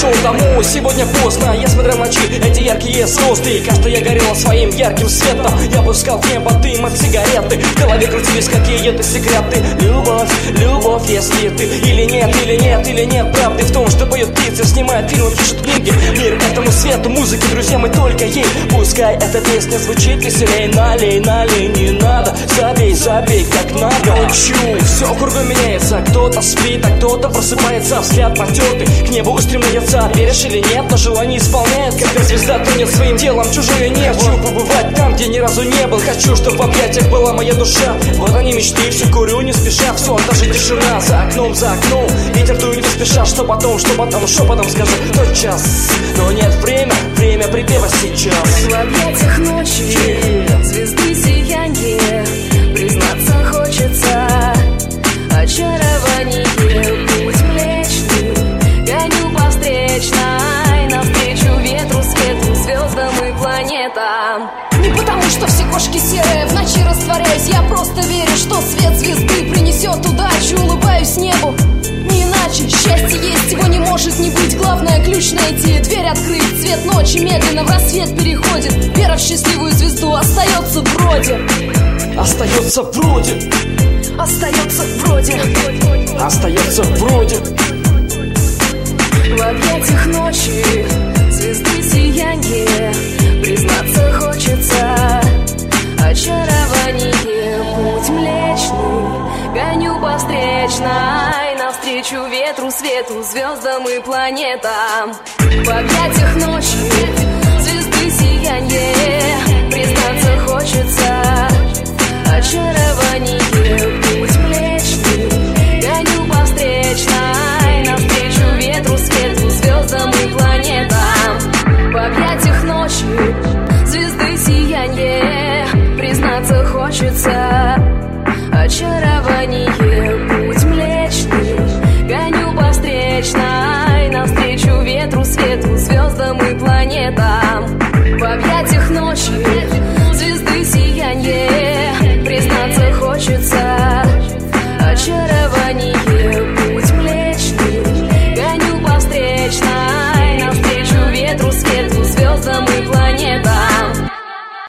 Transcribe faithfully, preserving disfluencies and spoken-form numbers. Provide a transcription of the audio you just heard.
пришел домой. Сегодня поздно, я смотрел ночи эти яркие звезды, и кажется, я горела своим ярким светом. Я пускал в небо дым от сигареты, в голове крутились какие-то секреты. Любовь, любовь, если ты или нет, или нет, или нет правды в том, что поют птицы, снимают фильмы, пишут книги. Мир этому свету, музыке, друзья, мы только ей. Пускай эта песня звучит веселей. Налей, налей, не надо, забей, забей, как надо. Учу, все кругом меняется, кто-то спит, а кто-то просыпается, взгляд потертый, к небу устремляется. Веришь или нет, но желание исполняет, когда звезда тонет своим телом, чужое небо. Хочу побывать там, где ни разу не был, хочу, чтобы в объятиях была моя душа. Вот они мечты, все курю не спеша, все, даже тишина за окном, за окном. Ветер дует не спеша, что потом, что потом, что потом скажу, тот час. Но нет, время, время припева сейчас. В объятиях ночи, звезды сияние, признаться хочется, очарование, путь млечный, гоню по встречной, навстречу ветру, свету, звездам и планетам. Не потому, что все кошки серые, в ночи растворяюсь, я просто верю, что свет звезды принесет удачу, улыбаюсь небу. Не иначе, счастье есть, его не может не быть. Главное ключ найти, дверь открыть. Цвет ночи медленно в рассвет переходит. Вера в счастливую звезду остается вроде. Остается вроде. Остается вроде. Остается вроде. В объятиях ночи, звезды сияние, признаться хочется, очарование, путь млечный, гоню по встречной, навстречу ветру, свету, звездам и планетам. В объятиях ночи, звезды сияние, признаться хочется, очарование, путь млечный, гоню по встречной, навстречу ветру, свету, звездам и планетам. В объятиях ночи, звезды сияние, признаться хочется, очарование.